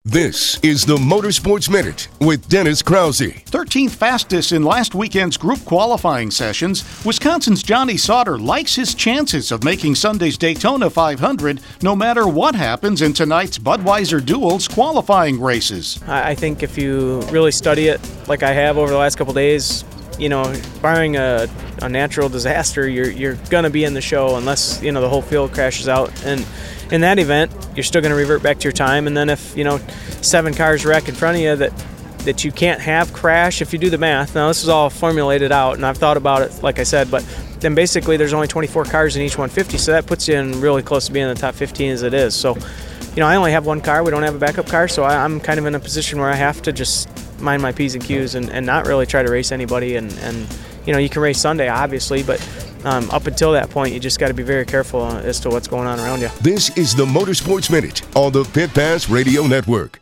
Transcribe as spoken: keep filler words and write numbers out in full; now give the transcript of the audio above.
This is the Motorsports Minute with Dennis Krause. thirteenth fastest in last weekend's group qualifying sessions, Wisconsin's Johnny Sauter likes his chances of making Sunday's Daytona five hundred no matter what happens in tonight's Budweiser Duels qualifying races. I think if you really study it like I have over the last couple days, you know, barring a, a natural disaster, you're you're going to be in the show unless, you know, the whole field crashes out. And in that event, you're still going to revert back to your time. And then if, you know, seven cars wreck in front of you that, that you can't have crash, if you do the math. Now, this is all formulated out, and I've thought about it, like I said, but then basically there's only twenty-four cars in each one fifty, so that puts you in really close to being in the top fifteen as it is. So, you know, I only have one car. We don't have a backup car, so I, I'm kind of in a position where I have to just mind my P's and Q's and, and not really try to race anybody. And, and, you know, you can race Sunday, obviously, but um, up until that point, you just got to be very careful as to what's going on around you. This is the Motorsports Minute on the Pit Pass Radio Network.